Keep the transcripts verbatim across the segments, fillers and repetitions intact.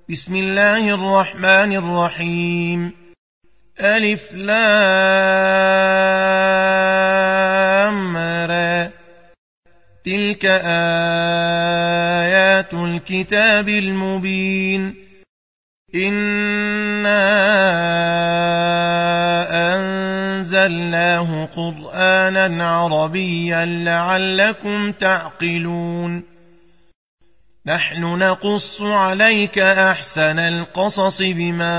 بسم الله الرحمن الرحيم. ألف لام را. تلك آيات الكتاب المبين. إنا أنزلناه قرآنا عربيا لعلكم تعقلون. نحن نقص عليك أحسن القصص بما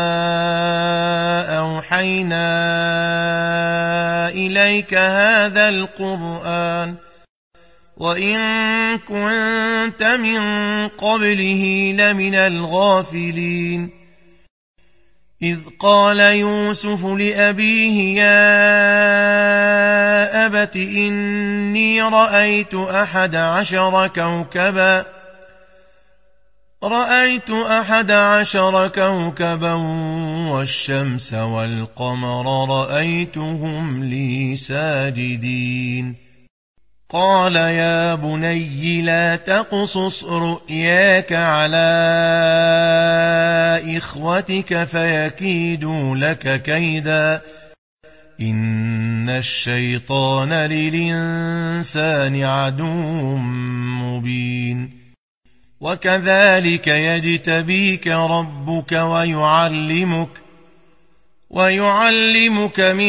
أوحينا إليك هذا القرآن وإن كنت من قبله لمن الغافلين. إذ قال يوسف لأبيه يا أبت إني رأيت أحد عشر كوكبا رأيت أحد عشر كوكبا والشمس والقمر رأيتهم لي ساجدين. قال يا بني لا تقصص رؤياك على إخوتك فيكيدوا لك كيدا إن الشيطان للإنسان عدو مبين. وكذلك يجتبيك ربك ويعلمك ويعلمك من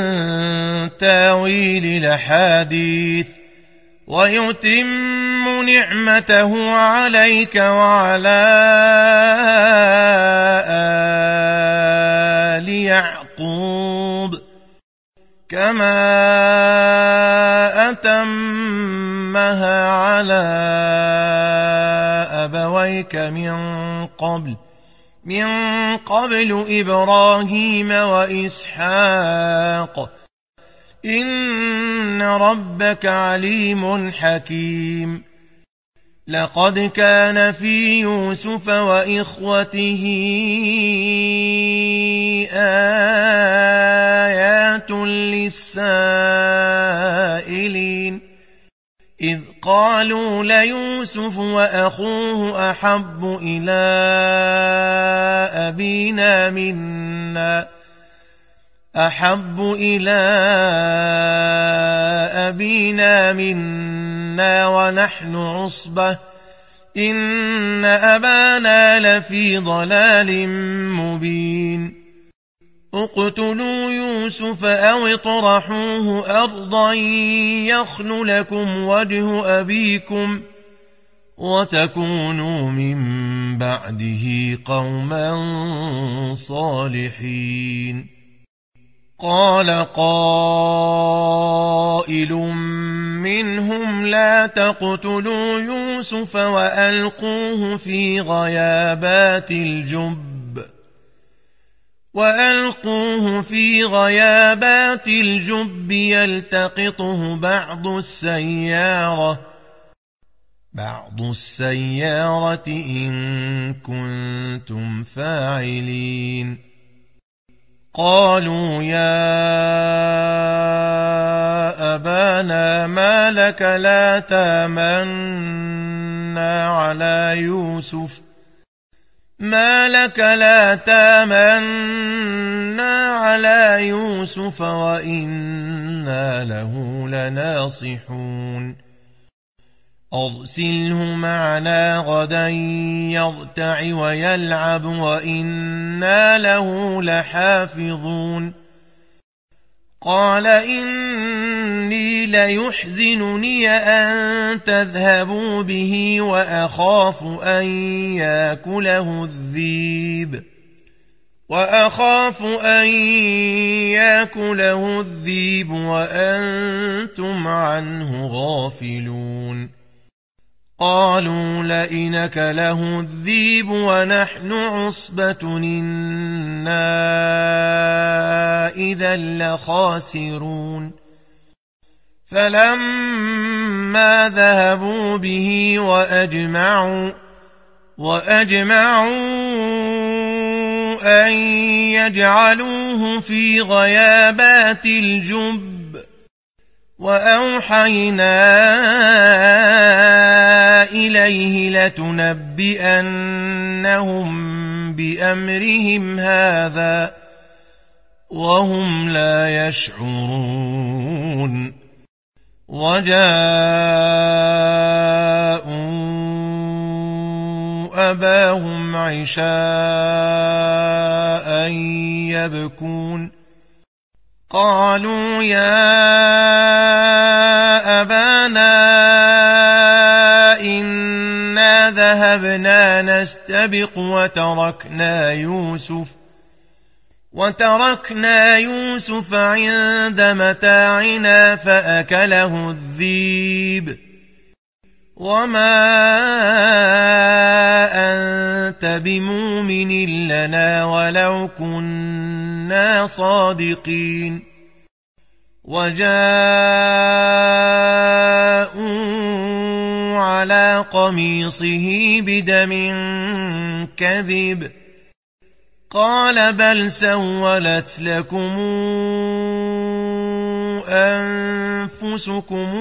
تاويل الأحاديث ويتم نعمته عليك وعلى آل يعقوب كما أتمها على أبويك من قبل من قبل إبراهيم وإسحاق إن ربك عليم حكيم. لقد كان في يوسف وإخوته آيات للسائلين إذ قالوا ليوسف وأخوه أحب إلى أبينا منا أحب إلى أبينا منا ونحن عصبة إن أبانا لفي ضلال مبين. اقتلوا يوسف أو اطرحوه أرضا يخل لكم وجه أبيكم وتكونوا من بعده قوما صالحين. قال قائل منهم لا تقتلوا يوسف وألقوه في غيابات الجب وألقوه في غيابات الجب يلتقطه بعض السيارة بعض السيارة إن كنتم فاعلين. قالوا يا أبانا ما لك لا تامنا على يوسف ما لك لا تامنا على يوسف وإنا له لناصحون. أرسله معنا غدا يرتع ويلعب وإنا له لحافظون. قال إني ليحزنني أن تذهبوا به وأخاف أن يأكله الذئب وأخاف أن يأكله الذئب وأنتم عنه غافلون. قالوا لئن أكله الذئب ونحن عصبة إنا إذا لخاسرون. فلما ذهبوا به وأجمعوا وأجمعوا أن يجعلوه في غيابات الجب وأوحينا إليه لتنبئنهم بأمرهم هذا وهم لا يشعرون وجاءوا أباهم عشاء يبكون قالوا يا أبانا إنا ذهبنا نستبق وتركنا يوسف وتركنا يوسف عند متاعنا فأكله الذئب وما أنت بمؤمن لنا ولو كنا صادقين وجاءوا على قميصه بدم كذب قال بل سولت لكم أنفسكم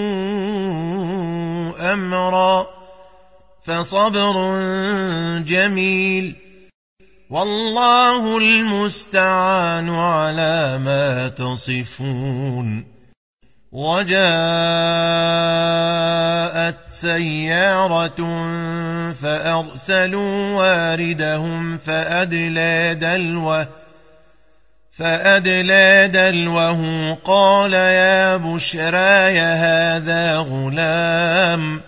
أمرا فصبر جميل والله المستعان على ما تصفون وجاءت سيارة فأرسلوا واردهم فأدلى دلوه فأدلى دلوه قال يا بشراي هذا غلام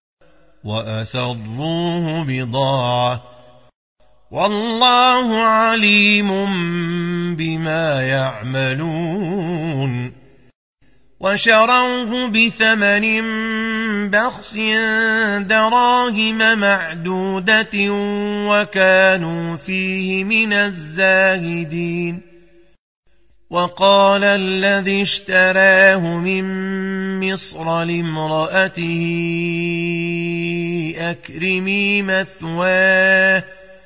وأسروه بضاعة والله عليم بما يعملون وشروه بثمن بخس دراهم معدودة وكانوا فيه من الزاهدين وقال الذي اشتراه من مصر لامرأته أكرمي مثواه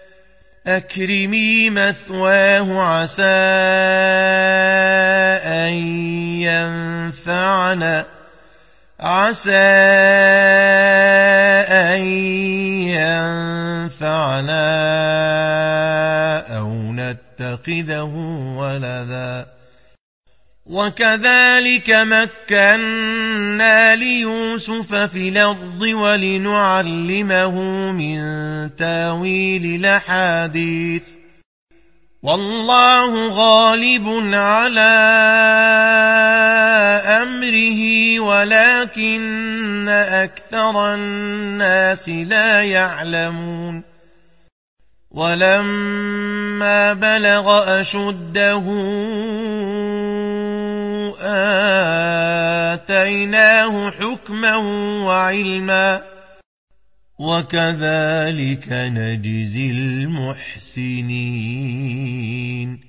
أكرمي مثواه عسى أن ينفعنا عسى أن ينفعنا أو نتخذه ولدا وكذلك مكنا ليوسف في الأرض ولنعلمه من تاويل الأحاديث والله غالب على أمره ولكن أكثر الناس لا يعلمون ولما بلغ أشده آتيناه حكما وعلما وكذلك نجزي المحسنين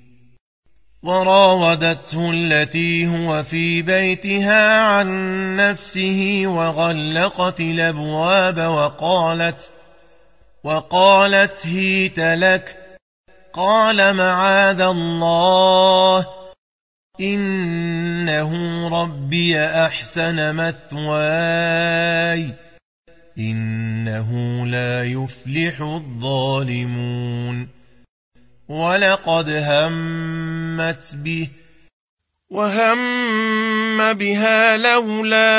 وراودته التي هو في بيتها عن نفسه وغلقت الأبواب وقالت وقالت هيت لك قال معاذ الله إنه ربي أحسن مثواي إنه لا يفلح الظالمون ولقد همت به وهم بها لولا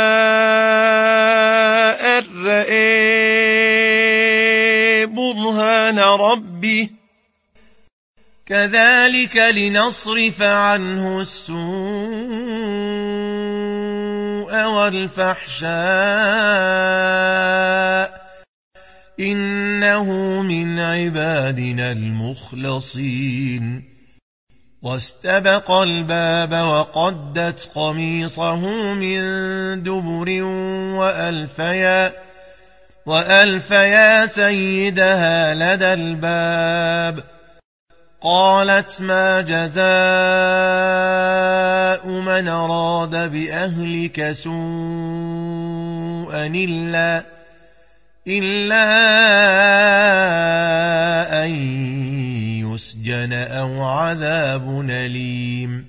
أن رأى برهان ربه كذلك لنصرف عنه السوء والفحشاء إنه من عبادنا المخلصين واستبق الباب وقدت قميصه من دبر وألفيا وألفيا سيدها لدى الباب قالت ما جزاء من أراد بأهلك سوءا إلا إلا أن يسجن أو عذاب أليم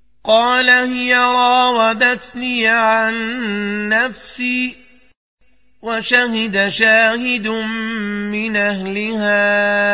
قال هي راودتني عن نفسي وشهد شاهد من أهلها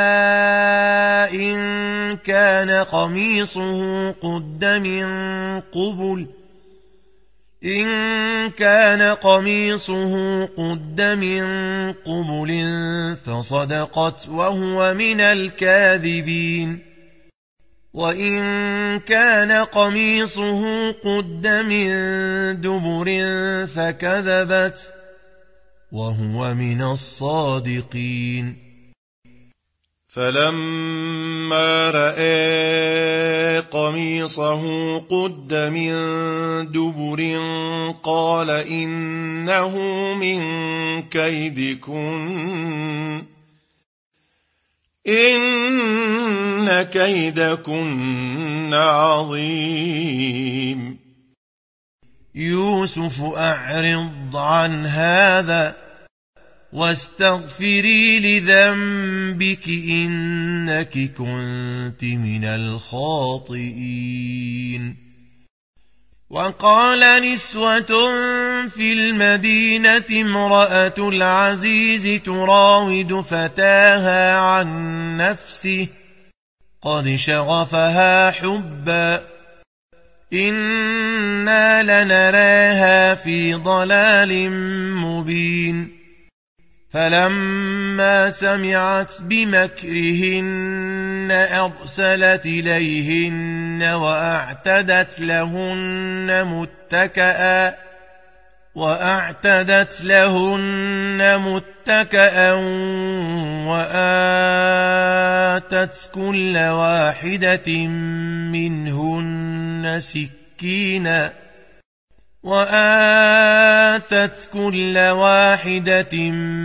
إن كان قميصه قد من قبل إن كان قميصه قد من قبل فصدقت وهو من الكاذبين وإن كان قميصه قد من دبر فكذبت وهو من الصادقين فلما رأى قميصه قد من دبر قال إنه من كيدكن إن كيدكن عظيم يوسف أعرض عن هذا واستغفري لذنبك إنك كنت من الخاطئين وقال نسوة في المدينة امرأة العزيز تراود فتاها عن نفسه قد شغفها حبا إنا لنراها في ضلال مبين فلما سمعت بمكرهن أرسلت إليهن وأعتدت لهن متكئا وأعتدت لهن متكئا وآتت كل واحدة منهن سكينا وآتت كل واحدة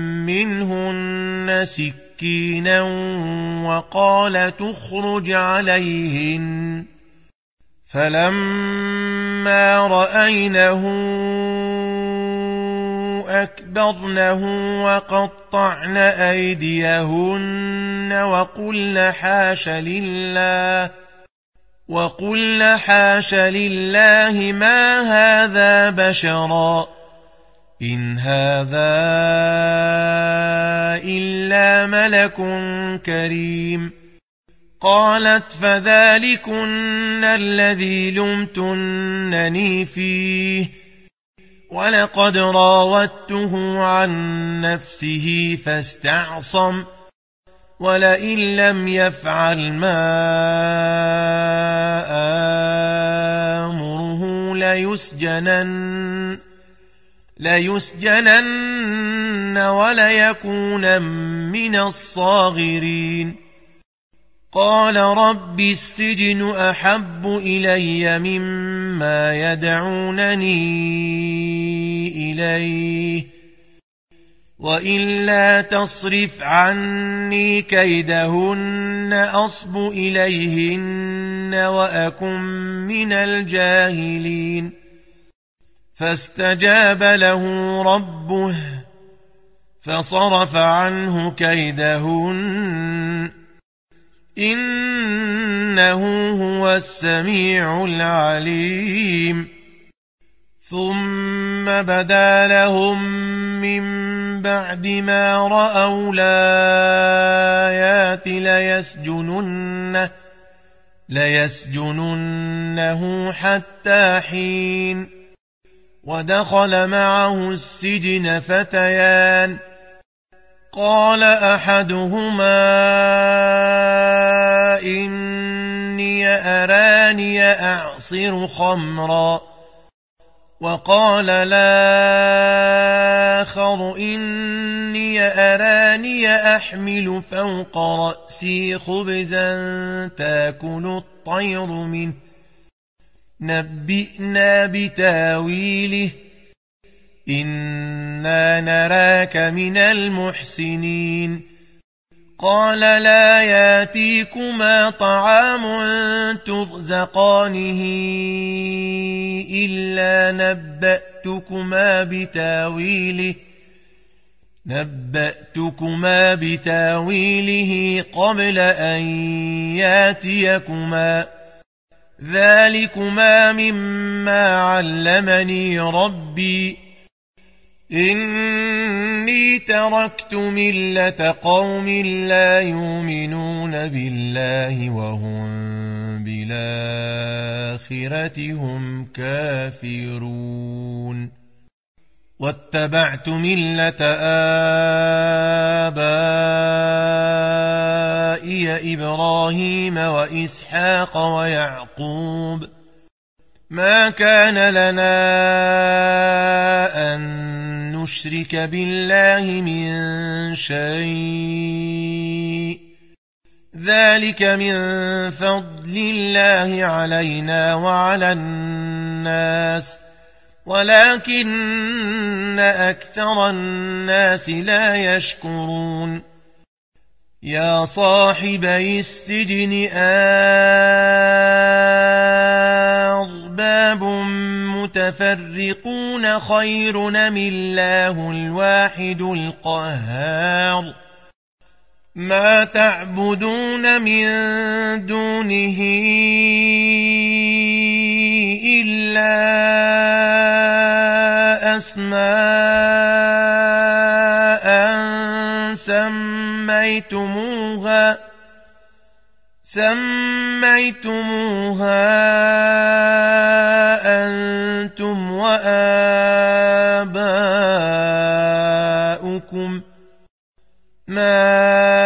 منهن سكينا وقال تخرج عليهن فلما رأينه أكبرنه وقطعن أيديهن وقلن حاش لله وقلن حاش لله ما هذا بشرا إن هذا إلا ملك كريم قالت فذلكن الذي لمتنني فيه ولقد راودته عن نفسه فاستعصم ولئن لم يفعل ما آمره ليسجنن ليسجنن وليكون من الصاغرين قال رب السجن أحب إلي مما يدعونني إليه وإلا تصرف عني كيدهن أصب إليهن وأكن من الجاهلين فاستجاب له ربه فصرف عنه كيدهن إنه هو السميع العليم ثم بدا لهم من بعد ما رأوا الآيات ليسجننه ليسجننه حتى حين ودخل معه السجن فتيان قال أحدهما إني أراني أعصر خمرا وقال الآخر إني أراني أحمل فوق رأسي خبزا تأكل الطير منه نبئنا بتاويله إنا نراك من المحسنين قال لا ياتيكما طعام ترزقانه إلا نبأتكما بتاويله نبأتكما بتاويله قبل أن ياتيكما ذلكما مما علمني ربي إني تركت ملة قوم لا يؤمنون بالله وهم بالآخرة هم كافرون واتبعت ملة آبائي إبراهيم وإسحاق ويعقوب ما كان لنا أن نشرك بالله من شيء ذلك من فضل الله علينا وعلى الناس ولكن أكثر الناس لا يشكرون يا صاحبي السجن أرباب متفرقون خير أم الله الواحد القهار ما تعبدون من دونه إلا أسماء سميتموها سميتموها أنتم وآباؤكم ما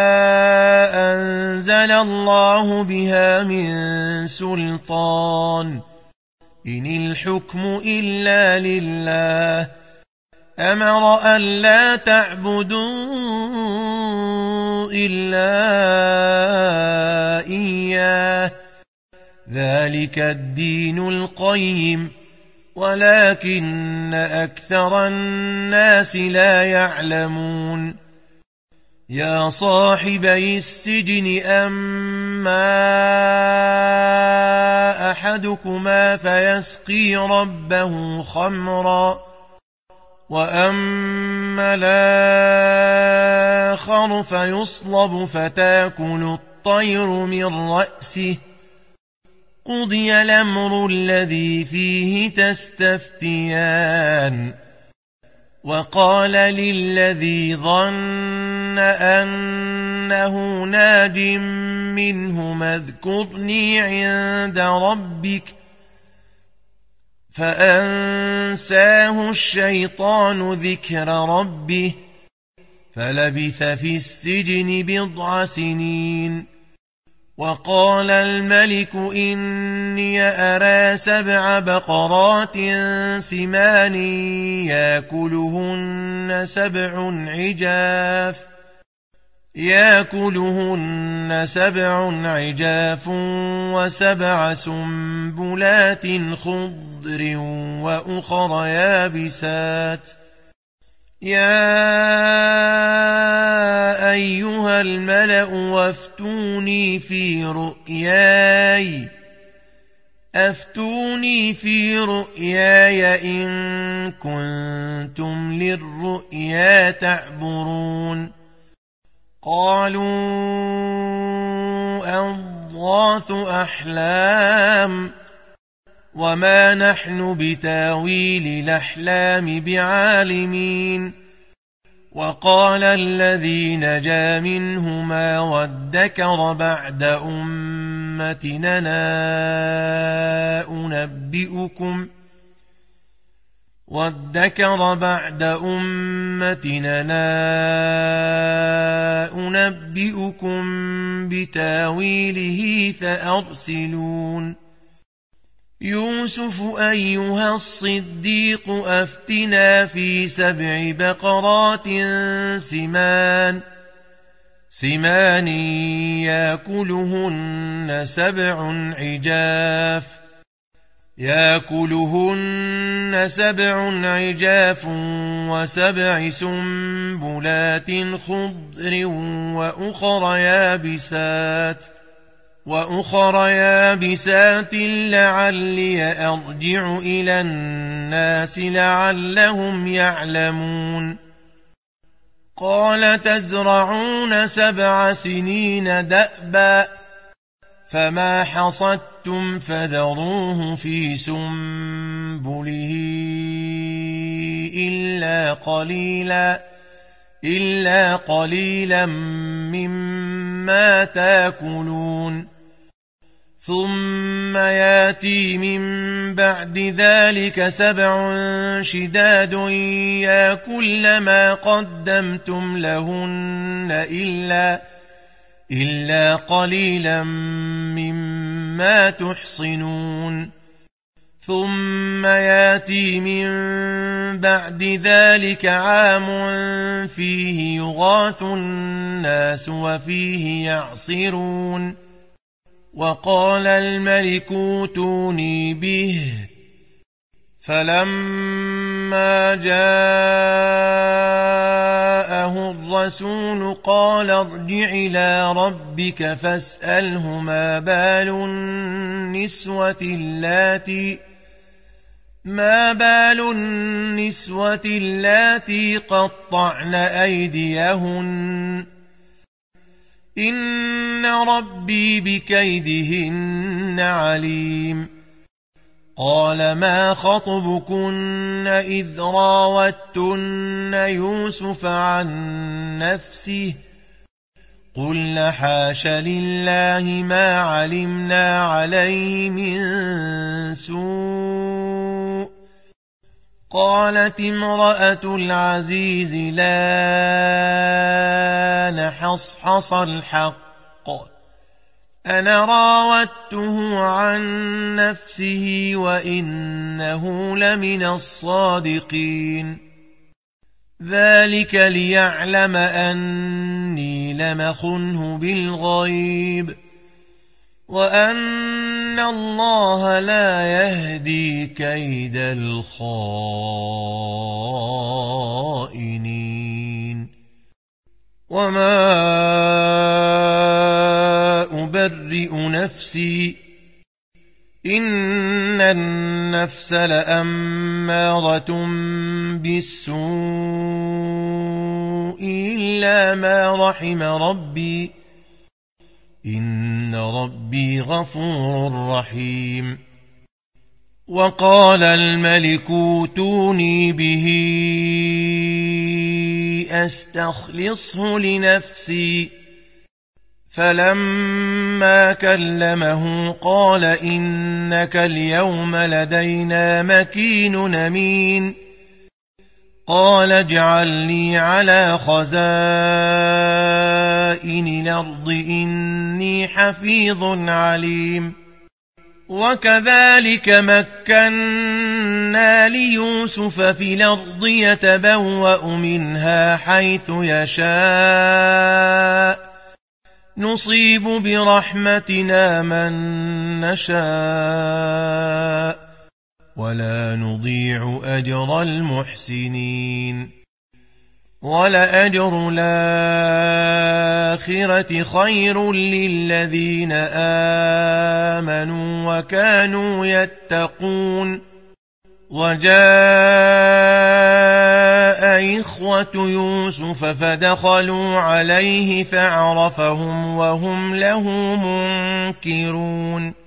أنزل الله بها من سلطان إن الحكم إلا لله أمر أن لا تعبدوا إلا إياه ذلك الدين القيم ولكن أكثر الناس لا يعلمون يا صاحبي السجن أما أحدكما فيسقي ربه خمرا وأما الآخر فيصلب فتاكل الطير من رأسه قضي الأمر الذي فيه تستفتيان وقال للذي ظن أنه ناج منهما اذكرني عند ربك فأنساه الشيطان ذكر ربه فلبث في السجن بضع سنين وقال الملك إني أرى سبع بقرات سمان يأكلهن سبع عجاف يأكلهن سبع عجاف وسبع سنبلات خضر وأخر يابسات يا أيها الملأ وافتوني في رؤياي أفتوني في رؤياي إن كنتم للرؤيا تعبرون قالوا أضغاث أحلام وما نحن بتاويل الأحلام بعالمين وقال الذي نجا منهما وادكر بعد أمتنا أنبئكم وادكر بعد أمتنا أنبئكم بتاويله فأرسلون يوسف أيها الصديق أفتنا في سبع بقرات سمان سمان يأكلهن سبع عجاف يأكلهن سبع عجاف وسبع سنبلات خضر وأخر يابسات وأخر يابسات لعلي أرجع إلى الناس لعلهم يعلمون قال تزرعون سبع سنين دأبا فما حصدتم فذروه في سنبله إلا قليلا إلا قليلا مما تاكلون ثم ياتي من بعد ذلك سبع شداد ياكلن ما قدمتم لهن إلا إلا قليلا مما تحصنون ثم ياتي من بعد ذلك عام فيه يغاث الناس وفيه يعصرون وقال الملك اوتوني به فلما جاءه الرسول قال ارجع إلى ربك فاسأله ما بال النسوة اللاتي ما بال النسوة اللاتي قطعن أيديهن إن ربي بكيدهن عليم قال ما خطبكن إذ راوتن يوسف عن نفسه قلن حاش لله ما علمنا عليه من سوء قالت امرأة العزيز لا نحصحص الحق أنا راودته عن نفسه وإنه لمن الصادقين ذلك ليعلم أني لم أخنه بالغيب وأن الله لا يهدي كيد الخائنين وما أبرئ نفسي إن النفس لأمارة بالسوء إلا ما رحم ربي إن ربي غفور رحيم وقال الملك اوتوني به أستخلصه لنفسي فلما كلمه قال إنك اليوم لدينا مكين أمين قال اجعلني على خزائن الأرض إني حفيظ عليم وكذلك مكنا ليوسف في الأرض يتبوأ منها حيث يشاء نصيب برحمتنا من نشاء ولا نضيع أجر المحسنين ولأجر الآخرة خير للذين آمنوا وكانوا يتقون وجاء إخوة يوسف فدخلوا عليه فعرفهم وهم له منكرون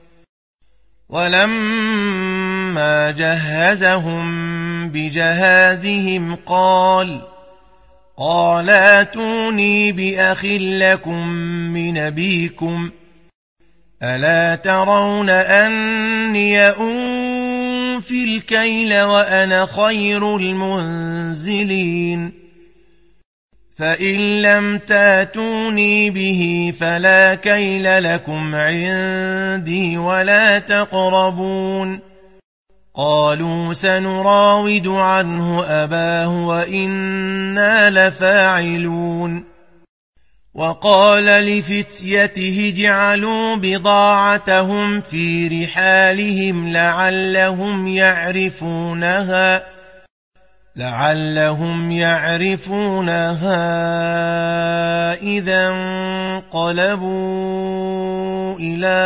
ولما جهزهم بجهازهم قال قال اتوني بأخ لكم من أبيكم ألا ترون أني أوفي الكيل وأنا خير المنزلين فإن لم تاتوني به فلا كيل لكم عندي ولا تقربون قالوا سنراود عنه أباه وإنا لفاعلون وقال لفتيته اجعلوا بضاعتهم في رحالهم لعلهم يعرفونها لعلهم يعرفونها إذا انقلبوا إلى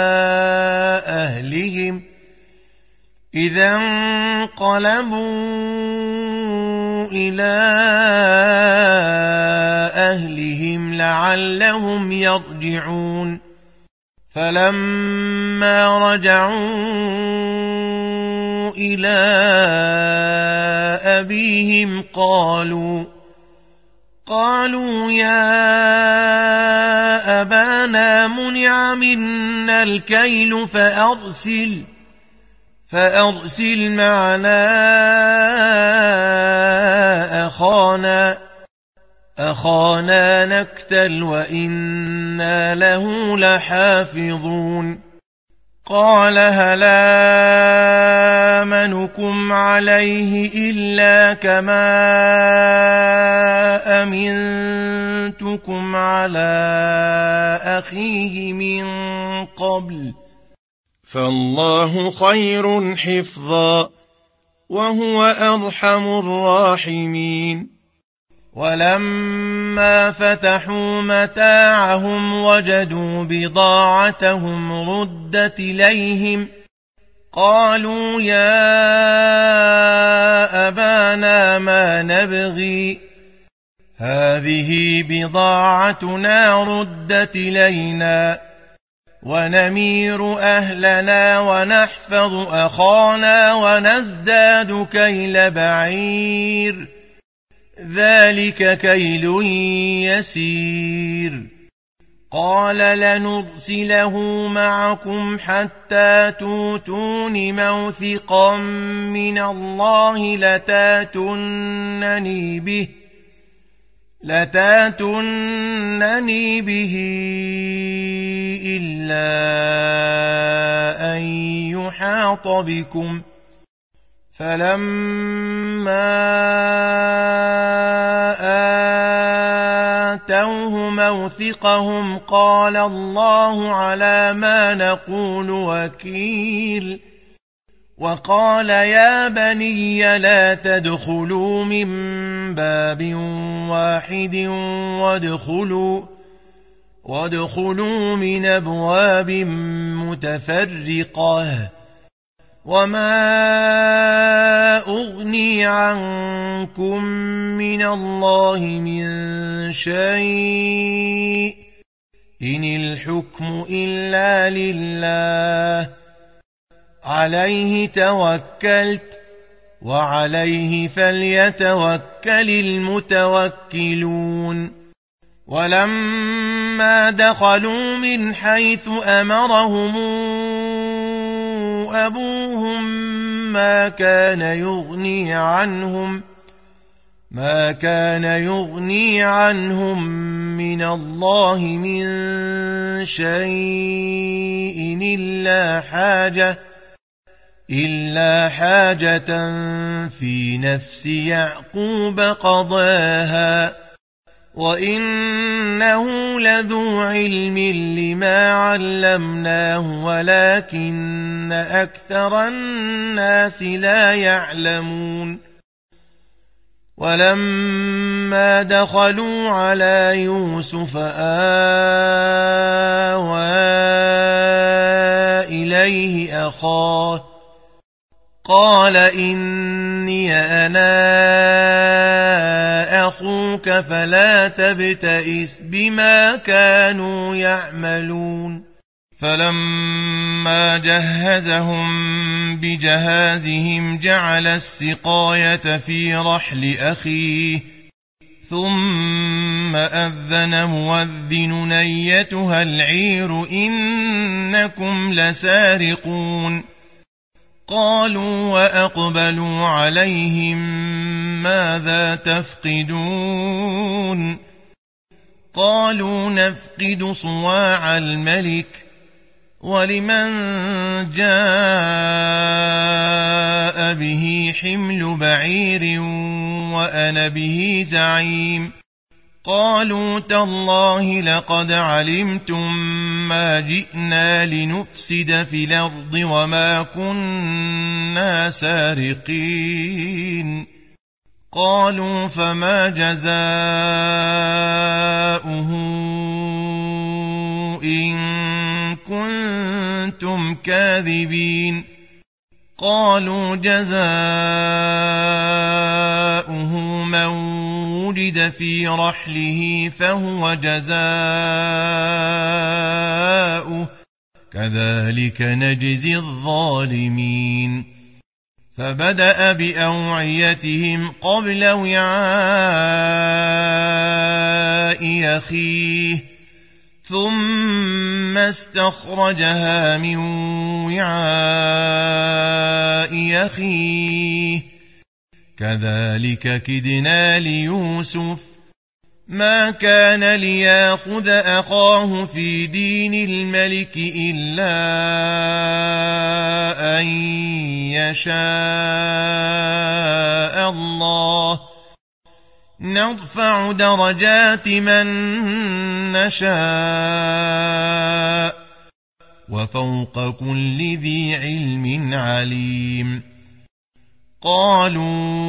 أهلهم إذا انقلبوا إلى أهلهم لعلهم يرجعون فلما رجعوا إلى أبيهم قالوا قالوا يا أبانا منع منا الكيل فأرسل فأرسل معنا أخانا أخانا نكتل وإنا له لحافظون قال هل آمنكم عليه إلا كما أمنتكم على أخيه من قبل فالله خير حفظا وهو أرحم الراحمين ولما فتحوا متاعهم وجدوا بضاعتهم ردت إليهم قالوا يا أبانا ما نبغي هذه بضاعتنا ردت إلينا ونمير أهلنا ونحفظ أخانا ونزداد كيل بعير ذلك كيل يسير قال لنرسله معكم حتى توتون موثقا من الله لتاتونني به لتاتونني به إلا أن يحاط بكم فلما آتوه موثقهم قال الله على ما نقول وكيل وقال يا بني لا تدخلوا من باب واحد وادخلوا وادخلوا من أبواب متفرقة وما أغني عنكم من الله من شيء إن الحكم إلا لله عليه توكلت وعليه فليتوكل المتوكلون ولما دخلوا من حيث أمرهم أبوهم ما كان يغني عنهم ما كان يغني عنهم من الله من شيء إلا حاجة إلا حاجة في نفس يعقوب قضاها وإنه لذو علم لما علمناه ولكن أكثر الناس لا يعلمون ولما دخلوا على يوسف آوى إليه أخاه قال إني أنا أخوك فلا تبتئس بما كانوا يعملون فلما جهزهم بجهازهم جعل السقاية في رحل أخيه ثم أذن مؤذن أيتها العير إنكم لسارقون قالوا وأقبلوا عليهم ماذا تفقدون قالوا نفقد صواع الملك ولمن جاء به حمل بعير وأنا به زعيم قالوا تالله لقد علمتم ما جئنا لنفسد في الأرض وما كنا سارقين قالوا فما جزاؤه إن كنتم كاذبين قالوا جزاؤه من وجد في رحله فهو جزاؤه كذلك نجزي الظالمين فبدأ بأوعيتهم قبل وعاء أخيه ثم استخرجها من وعاء أخيه كذلك كدنا ليوسف ما كان ليأخذ أخاه في دين الملك إلا أن يشاء الله نرفع درجات من نشاء وفوق كل ذي علم عليم قالوا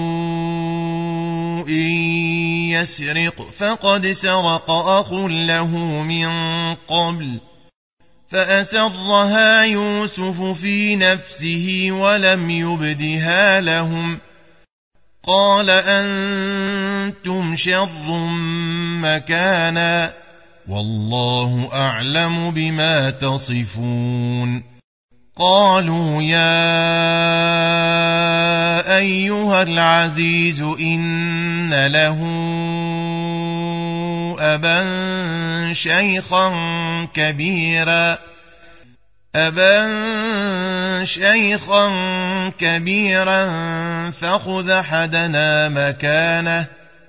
إن يسرق فقد سرق أخ له من قبل فأسرها يوسف في نفسه ولم يبدها لهم قال أنتم شر مكانا والله أعلم بما تصفون قالوا يا أيها العزيز إن له أبا شيخا كبيرا أبا شيخا كبيرا فخذ أحدنا مكانه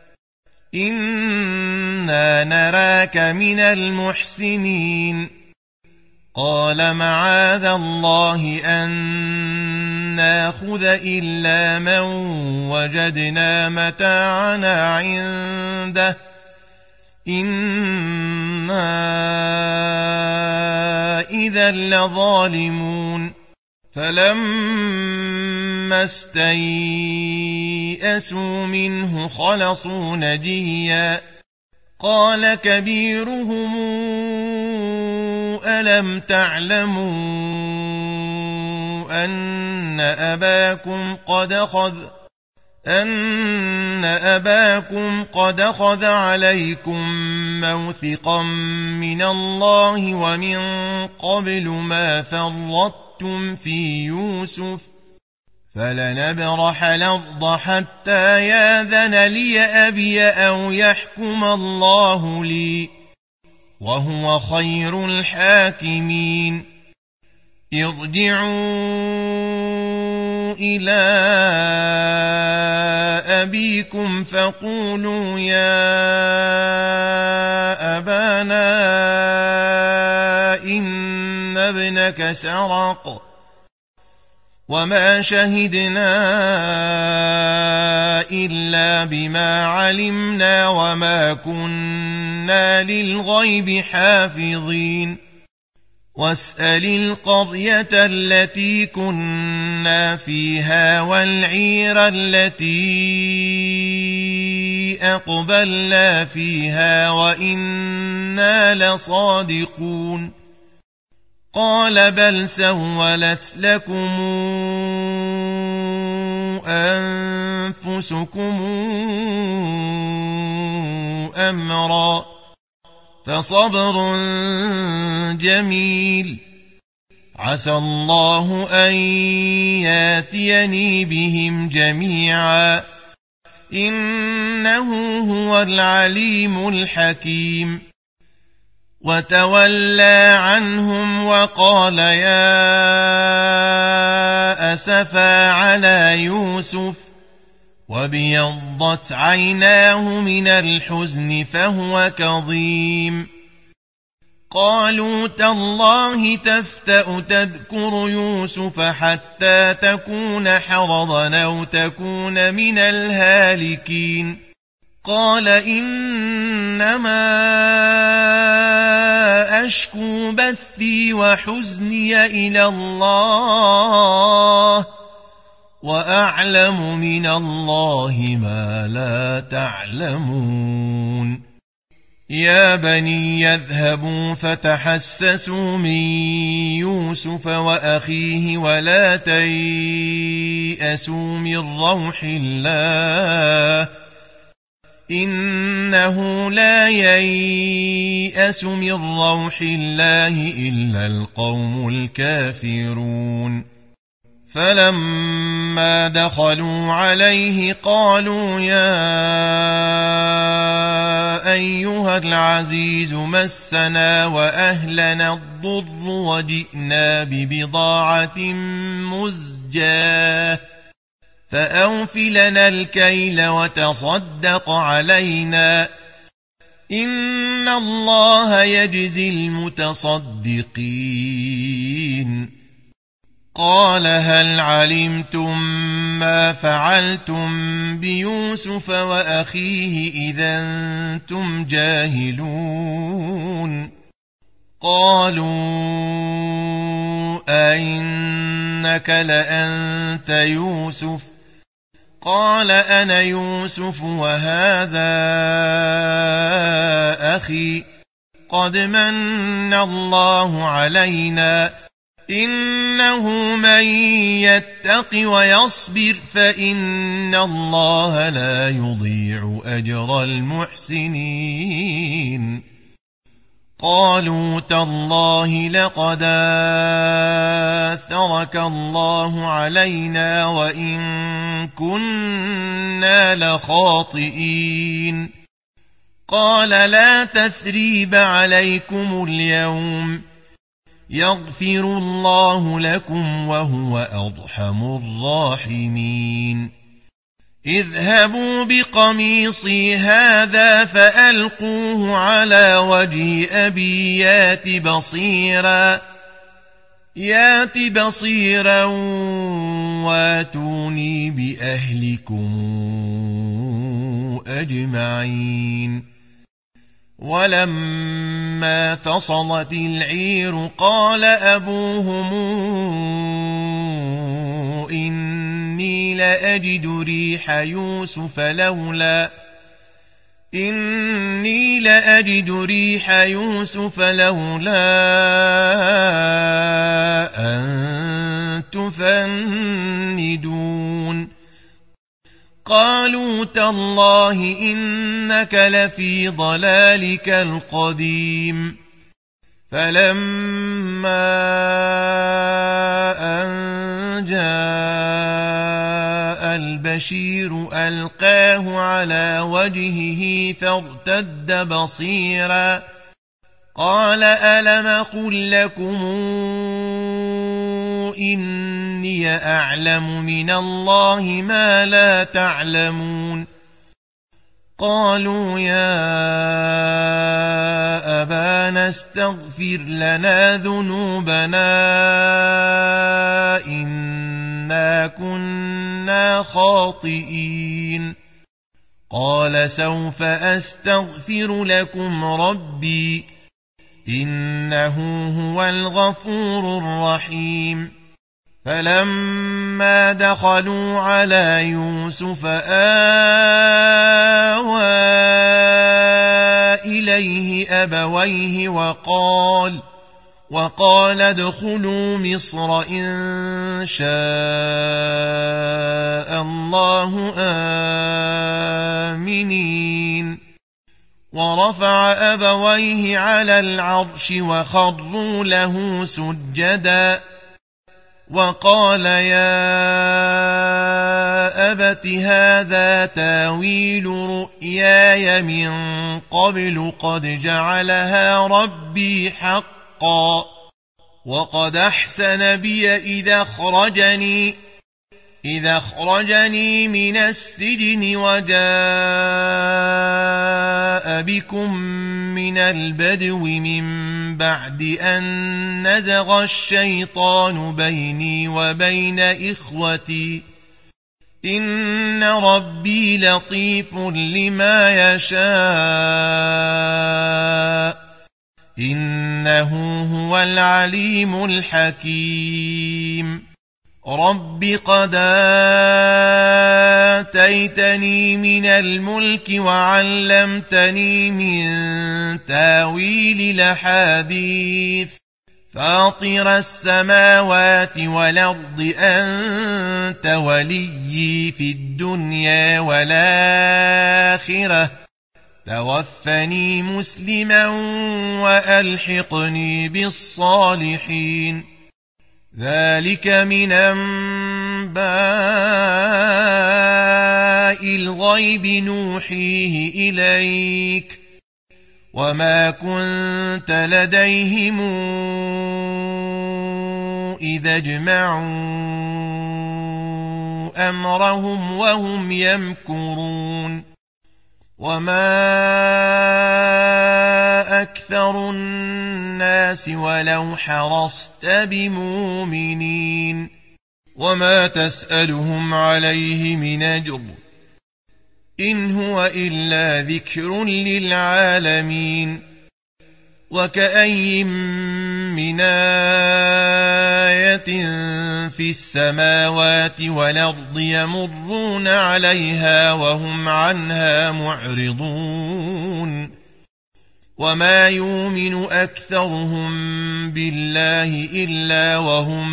إنا نراك من المحسنين قال معاذ الله أن ناخذ إلا من وجدنا متاعنا عنده إنا إذا لظالمون فلما استيئسوا منه خلصوا نجيا قال كبيرهم ألم تعلموا أن أباكم قد أخذ أن أباكم قد أخذ عليكم موثقا من الله ومن قبل ما فرطتم في يوسف فلنبرح الأرض حتى ياذن لي أبي أو يحكم الله لي وهو خير الحاكمين ارجعوا إلى أبيكم فقولوا يا أبانا إن ابنك سرق وما شهدنا إلا بما علمنا وما كنا للغيب حافظين واسأل القرية التي كنا فيها والعير التي أقبلنا فيها وإنا لصادقون قال بل سولت لكم أنفسكم أمرا فصبر جميل عسى الله أن ياتيني بهم جميعا إنه هو العليم الحكيم وتولى عنهم وقال يا أسفا على يوسف وابيضت عيناه من الحزن فهو كظيم قالوا تالله تفتأ تذكر يوسف حتى تكون حرضا أو تكون من الهالكين قال إنما أشكو بثي وحزني إلى الله وأعلم من الله ما لا تعلمون يا بني يذهبوا فتحسسوا من يوسف وأخيه ولا تيأسوا من روح الله إنه لا ييأس من روح الله إلا القوم الكافرون فلما دخلوا عليه قالوا يا أيها العزيز مسنا وأهلنا الضر وجئنا ببضاعة مزجاة فأوف لنا الكيل وتصدق علينا إن الله يجزي المتصدقين. قال هل علمتم ما فعلتم بيوسف وأخيه إذا أنتم جاهلون؟ قالوا أئنك لأنت يوسف؟ قال أنا يوسف وهذا أخي قد من الله علينا إنه من يتق ويصبر فإن الله لا يضيع أجر المحسنين. قالوا تالله لقد آثرك الله علينا وإن كنا لخاطئين. قال لا تثريب عليكم اليوم يغفر الله لكم وهو أرحم الراحمين. اذهبوا بقميصي هذا فألقوه على وجه أبي يات بصيرا يات بصيرا واتوني بأهلكم أجمعين. ولما فصلت العير قال أبوهم إني لأجد ريح يوسف لولا إني لأجد ريح يوسف لولا أن تفندون. قالوا تالله إنك لفي ضلالك القديم. فلما أن جاء البشير ألقاه على وجهه فارتد بصيرا قال ألم أقل لكم إني أعلم من الله ما لا تعلمون. قالوا يا أبانا استغفر لنا ذنوبنا إنا كنا خاطئين. قال سوف أستغفر لكم ربي إنه هو الغفور الرحيم. فلما دخلوا على يوسف آوى إليه أبويه وقال وقال ادخلوا مصر إن شاء الله آمنين. ورفع أبويه على العرش وخروا له سجدا وقال يا أبت هذا تاويل رؤياي من قبل قد جعلها ربي حقا وقد أحسن بي إذا أخرجني إذا أخرجني من السجن وجاء بكم من البدو من بعد أن نزغ الشيطان بيني وبين إخوتي إن ربي لطيف لما يشاء إنه هو العليم الحكيم. رب قد آتيتني من الملك وعلمتني من تاويل الأحاديث فاطر السماوات والأرض أنت وليي في الدنيا والآخرة توفني مسلما وألحقني بالصالحين. ذلك من أنباء الغيب نوحيه إليك وما كنت لديهم إذا اجمعوا أمرهم وهم يمكرون وما أكثر الناس ولو حرصت بمؤمنين وما تسألهم عليه من أجر إن هو إلا ذكر للعالمين وكأي من آية في السماوات والأرض يمرون عليها وهم عنها معرضون وما يؤمن أكثرهم بالله إلا وهم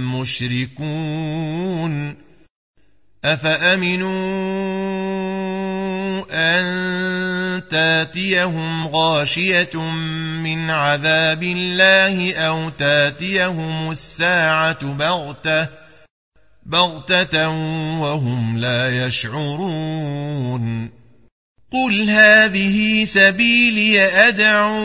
مشركون أفأمنوا أن تاتيهم غاشية من عذاب الله أو تاتيهم الساعة بغتة بغتة وهم لا يشعرون قل هذه سبيلي أدعو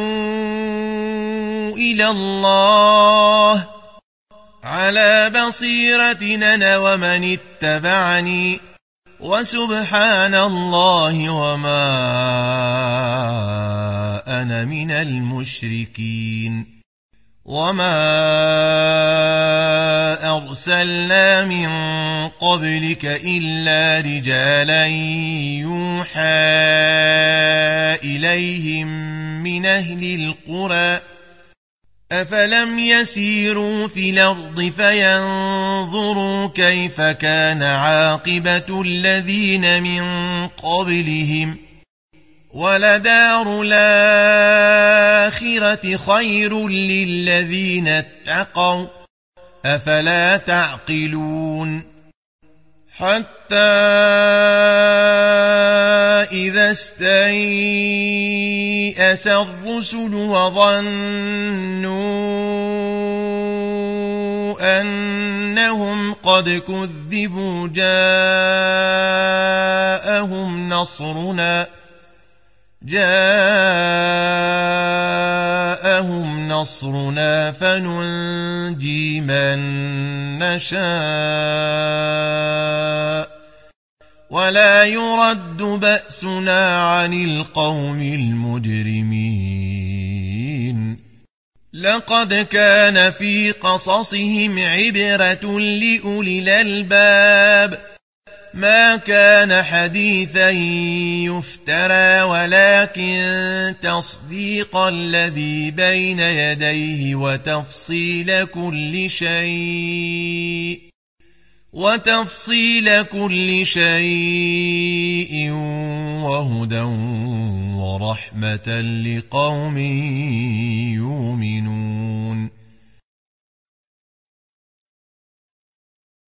إلى الله على بصيرة أنا ومن اتبعني وسبحان الله وما أنا من المشركين وما أرسلنا من قبلك إلا رجالا يوحى إليهم من أهل القرى أفلم يسيروا في الأرض فينظروا كيف كان عاقبة الذين من قبلهم ولدار الآخرة خير للذين اتقوا أفلا تعقلون حتى إذا استيأس الرسل وظنوا أنهم قد كذبوا جاءهم نصرنا جاءهم نصرنا فننجي من نشاء ولا يرد بأسنا عن القوم المجرمين لقد كان في قصصهم عبرة لأولي الألباب ما كان حديثا يفترى ولكن تصديق الذي بين يديه وتفصيل كل شيء وتفصيل كل شيء وهدى ورحمة لقوم يؤمنون